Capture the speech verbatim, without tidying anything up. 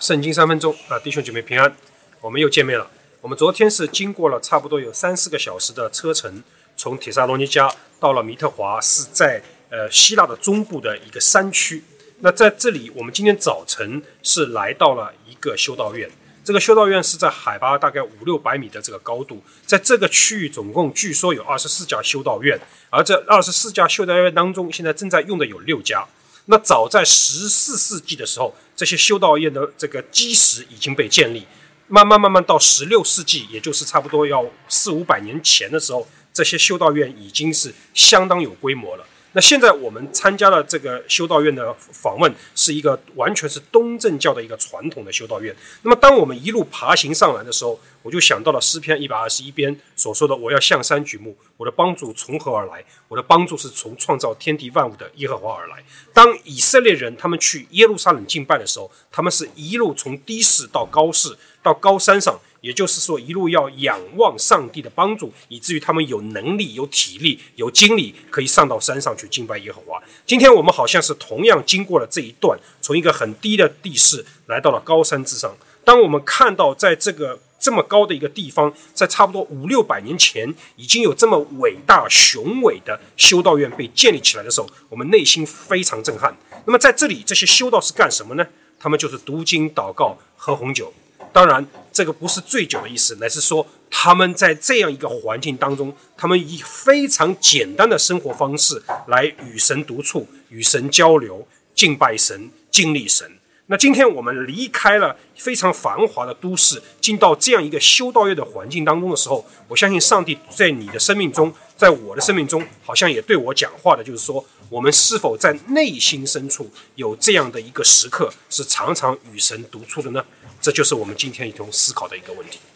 圣经三分钟啊，弟兄姐妹平安，我们又见面了。我们昨天是经过了差不多有三四个小时的车程，从帖撒罗尼迦到了弥特华，是在呃希腊的中部的一个山区。那在这里，我们今天早晨是来到了一个修道院。这个修道院是在海拔大概五六百米的这个高度，在这个区域总共据说有二十四家修道院，而这二十四家修道院当中，现在正在用的有六家。那早在十四世纪的时候，这些修道院的这个基石已经被建立，慢慢慢慢到十六世纪，也就是差不多要四五百年前的时候，这些修道院已经是相当有规模了。那现在我们参加了这个修道院的访问，是一个完全是东正教的一个传统的修道院。那么当我们一路爬行上来的时候，我就想到了诗篇一百二十一篇所说的，我要向山举目，我的帮助从何而来？我的帮助是从创造天地万物的耶和华而来。当以色列人他们去耶路撒冷敬拜的时候，他们是一路从低市到高市到高山上，也就是说一路要仰望上帝的帮助，以至于他们有能力有体力有精力可以上到山上去敬拜耶和华。今天我们好像是同样经过了这一段，从一个很低的地势来到了高山之上。当我们看到在这个这么高的一个地方，在差不多五六百年前已经有这么伟大雄伟的修道院被建立起来的时候，我们内心非常震撼。那么在这里这些修道是干什么呢？他们就是读经祷告喝红酒。当然这个不是醉酒的意思，乃是说他们在这样一个环境当中，他们以非常简单的生活方式来与神独处，与神交流，敬拜神，经历神。那今天我们离开了非常繁华的都市，进到这样一个修道院的环境当中的时候，我相信上帝在你的生命中，在我的生命中，好像也对我讲话的，就是说我们是否在内心深处有这样的一个时刻，是常常与神独处的呢？这就是我们今天一同思考的一个问题。